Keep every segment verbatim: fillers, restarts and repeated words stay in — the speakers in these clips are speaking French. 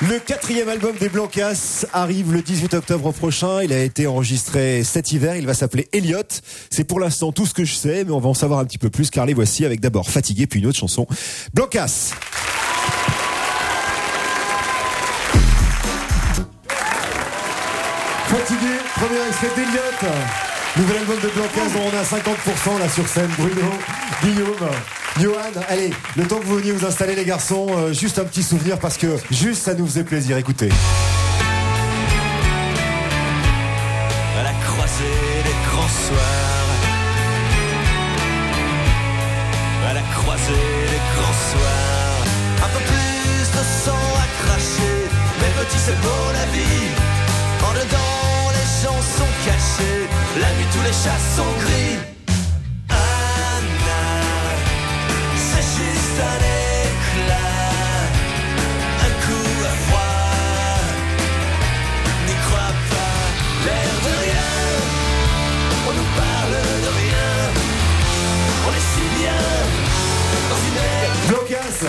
Le quatrième album des Blancas arrive le dix-huit octobre prochain. Il a été enregistré cet hiver. Il va s'appeler Elliot. C'est pour l'instant tout ce que je sais, mais on va en savoir un petit peu plus car les voici avec d'abord Fatigué puis une autre chanson. Blancas. Fatigué, premier extrait d'Elliot. Nouvel album de Blancas dont on a cinquante pour cent là sur scène. Bruno, Guillaume, Johan, allez, le temps que vous veniez vous installer les garçons, euh, juste un petit souvenir parce que juste ça nous faisait plaisir, écoutez. À la croisée des grands soirs, à la croisée des grands soirs, un peu plus de sang à cracher, mais petit c'est beau la vie, en dedans les gens sont cachés, la nuit tous les chats sont gris. Juste un éclat, un coup à froid, n'y crois pas, l'air de rien, on nous parle de rien, on est si bien dans une ère. Blancas.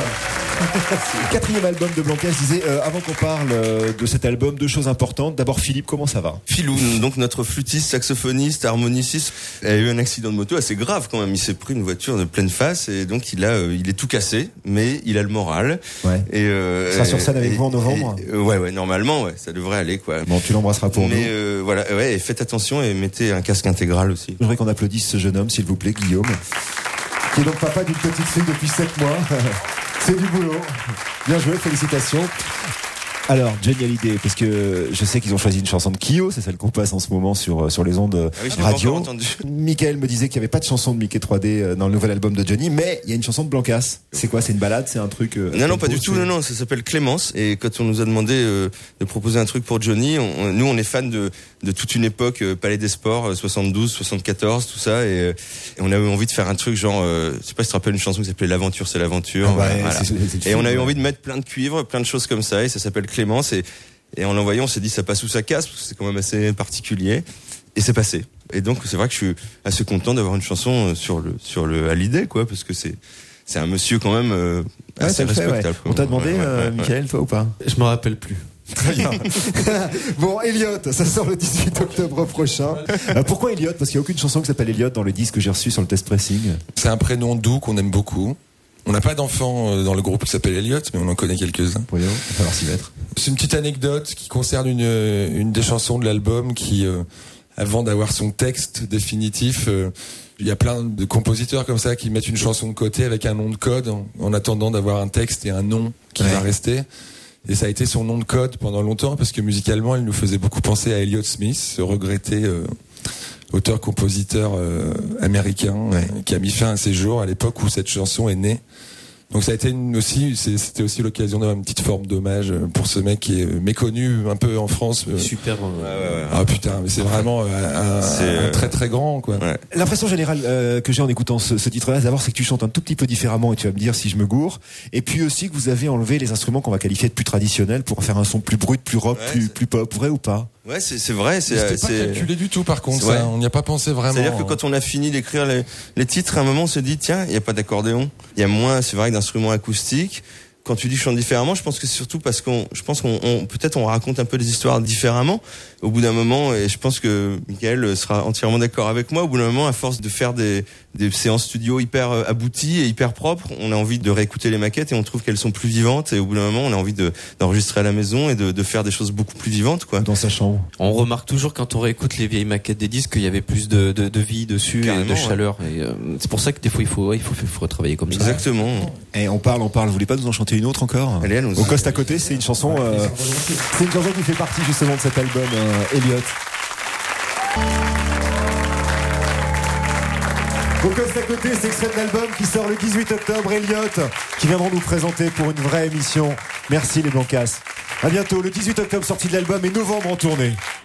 Quatrième album de Blancas, je disais, euh, avant qu'on parle euh, de cet album, deux choses importantes. D'abord Philippe, comment ça va? Philou, donc notre flûtiste, saxophoniste, harmoniciste, a eu un accident de moto assez grave quand même. Il s'est pris une voiture de pleine face et donc il a, euh, il est tout cassé, mais il a le moral. Ouais. Et euh, il sera sur scène avec et, vous en novembre. et, euh, ouais, ouais, normalement, ouais, ça devrait aller quoi. Bon, tu l'embrasseras pour mais, nous. Mais euh, voilà, ouais, et faites attention et mettez un casque intégral aussi. Je voudrais qu'on applaudisse ce jeune homme, s'il vous plaît, Guillaume, qui est donc papa d'une petite fille depuis sept mois. C'est du boulot. Bien joué, félicitations. Alors, Johnny Hallyday, parce que je sais qu'ils ont choisi une chanson de Kyo, c'est celle qu'on passe en ce moment sur sur les ondes ah oui, je radio. l'ai pas encore entendu. Michael me disait qu'il n'y avait pas de chanson de Mickey trois D dans le nouvel album de Johnny, mais il y a une chanson de Blancas. C'est quoi? C'est une balade? C'est un truc euh, Non, non, pas tempo, du tout. c'est... Non, non, ça s'appelle Clémence. Et quand on nous a demandé euh, de proposer un truc pour Johnny, on, on, nous, on est fans de, de toute une époque, euh, Palais des Sports, euh, soixante-douze, soixante-quatorze, tout ça. Et, euh, et on a eu envie de faire un truc genre, euh, je sais pas si tu te rappelles une chanson qui s'appelait L'aventure, c'est l'aventure. Ah bah, voilà. c'est, c'est, c'est et film, on a eu ouais. envie de mettre plein de cuivres, plein de choses comme ça. Et ça s'appelle Clémence. Et, et en l'envoyant, on s'est dit ça passe ou ça casse, parce que c'est quand même assez particulier. Et c'est passé. Et donc, c'est vrai que je suis assez content d'avoir une chanson sur le, sur le Hallyday, quoi, parce que c'est, c'est un monsieur quand même euh, assez ouais, respectable. Fait, ouais. On t'a demandé, ouais, ouais, euh, ouais, Michael, toi ou pas? Je me rappelle plus. Très bien. Bon, Elliot, ça sort le dix-huit octobre prochain. Euh, pourquoi Elliot? Parce qu'il n'y a aucune chanson qui s'appelle Elliot dans le disque que j'ai reçu sur le test pressing. C'est un prénom doux qu'on aime beaucoup. On n'a pas d'enfant dans le groupe qui s'appelle Elliot, mais on en connaît quelques-uns. Pour il va falloir s'y mettre. C'est une petite anecdote qui concerne une, une des chansons de l'album qui, euh, avant d'avoir son texte définitif, euh, il y a plein de compositeurs comme ça qui mettent une chanson de côté avec un nom de code en, en attendant d'avoir un texte et un nom qui ouais. va rester. Et ça a été son nom de code pendant longtemps parce que musicalement, il nous faisait beaucoup penser à Elliott Smith, ce regretté euh, auteur-compositeur euh, américain ouais. euh, qui a mis fin à ses jours à l'époque où cette chanson est née. Donc ça a été une aussi, c'était aussi l'occasion d'avoir une petite forme d'hommage pour ce mec qui est méconnu un peu en France. Super. Ouais, ouais, ouais. Ah putain, mais c'est vraiment un, c'est un très très grand quoi. Ouais. L'impression générale euh, que j'ai en écoutant ce, ce titre-là, d'abord c'est que tu chantes un tout petit peu différemment et tu vas me dire si je me gourre. Et puis aussi que vous avez enlevé les instruments qu'on va qualifier de plus traditionnels pour faire un son plus brut, plus rock, ouais, plus, plus pop, vrai ou pas? Ouais, c'est, c'est vrai. C'est, C'était c'est pas calculé du tout, par contre. Ouais. Ça, on n'y a pas pensé vraiment. C'est-à-dire que quand on a fini d'écrire les, les titres, à un moment, on se dit tiens, il n'y a pas d'accordéon, il y a moins, c'est vrai, d'instruments acoustiques. Quand tu dis chante différemment, je pense que c'est surtout parce qu'on, je pense qu'on, on, peut-être on raconte un peu les histoires différemment. Au bout d'un moment, et je pense que Michael sera entièrement d'accord avec moi, au bout d'un moment, à force de faire des, des séances studio hyper abouties et hyper propres, on a envie de réécouter les maquettes et on trouve qu'elles sont plus vivantes. Et au bout d'un moment, on a envie de, d'enregistrer à la maison et de, de faire des choses beaucoup plus vivantes, quoi. Dans sa chambre. On remarque toujours quand on réécoute les vieilles maquettes des disques qu'il y avait plus de, de, de vie dessus, carrément, et de chaleur. Ouais. Et euh, c'est pour ça que des fois il faut, ouais, il faut, il faut retravailler comme Exactement. ça. Exactement. Et on parle, on parle. Vous voulez pas nous en chanter une autre encore? Allez, allons-y. Au Coste à côté, c'est une chanson, euh, c'est une chanson qui fait partie justement de cet album, euh, Elliot. Au Coste à côté, c'est extrait de l'album qui sort le dix-huit octobre, Elliot, qui viendront nous présenter pour une vraie émission. Merci les Blancas. À bientôt, le dix-huit octobre, sortie de l'album et novembre en tournée.